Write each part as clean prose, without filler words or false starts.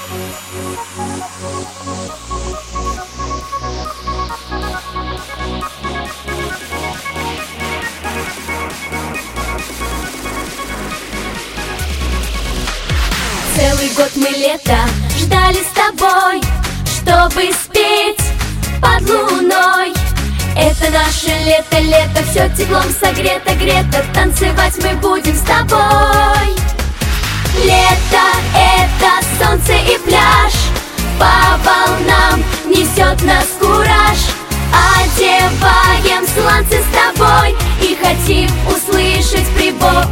Целый год мы лето ждали с тобой, чтобы спеть под луной. Это наше лето, лето, все теплом согрето, грето. Танцевать мы будем с тобой. Лето — это солнце и пляж, по волнам несет нас кураж. Одеваем сланцы с тобой и хотим услышать прибой.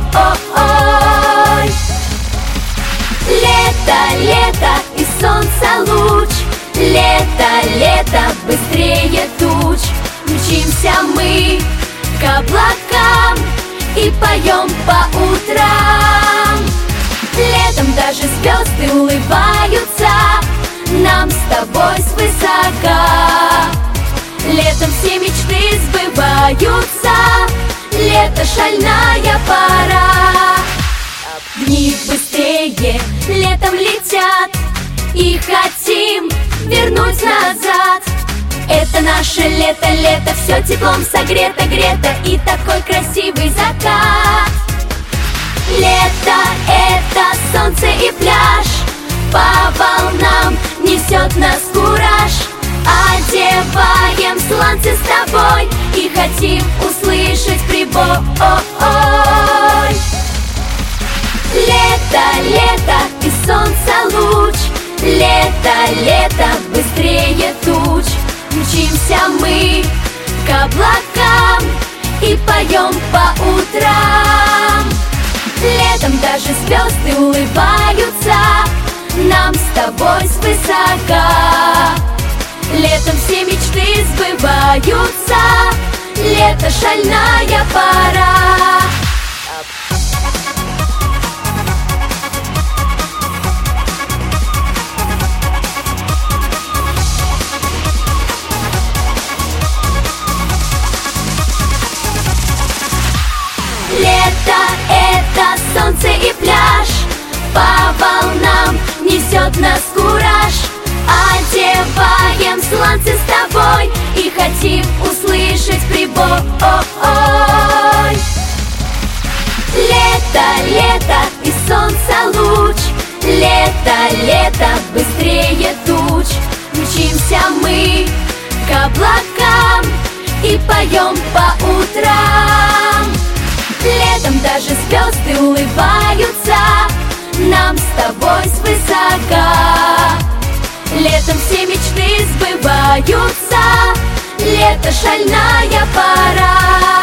Лето, лето и солнца луч, лето, лето быстрее туч. Мчимся мы к облакам и поем по утрам. Летом даже звезды улыбаются нам с тобой свысока. Летом все мечты сбываются, лето — шальная пора. Дни быстрее летом летят, и хотим вернуть назад. Это наше лето, лето, все теплом согрето, грето, и такой красивый закат. Лето — это солнце и пляж, по волнам несет нас кураж. Одеваем сланцы с тобой и хотим услышать прибой. Лето, лето и солнца луч, лето, лето быстрее туч. Мчимся мы к облакам и поем по утрам. Летом даже звезды улыбаются нам с тобой свысока. Летом все мечты сбываются, лето — шальная пора. Лето — это солнце и пляж, по волнам несет нас кураж. Одеваем сланцы с тобой и хотим услышать прибой. Лето, лето и солнца луч, лето, лето быстрее туч. Мчимся мы к облакам и поем по утрам. Летом даже звезды улыбаются нам с тобой свысока. Летом все мечты сбываются, лето — шальная пора.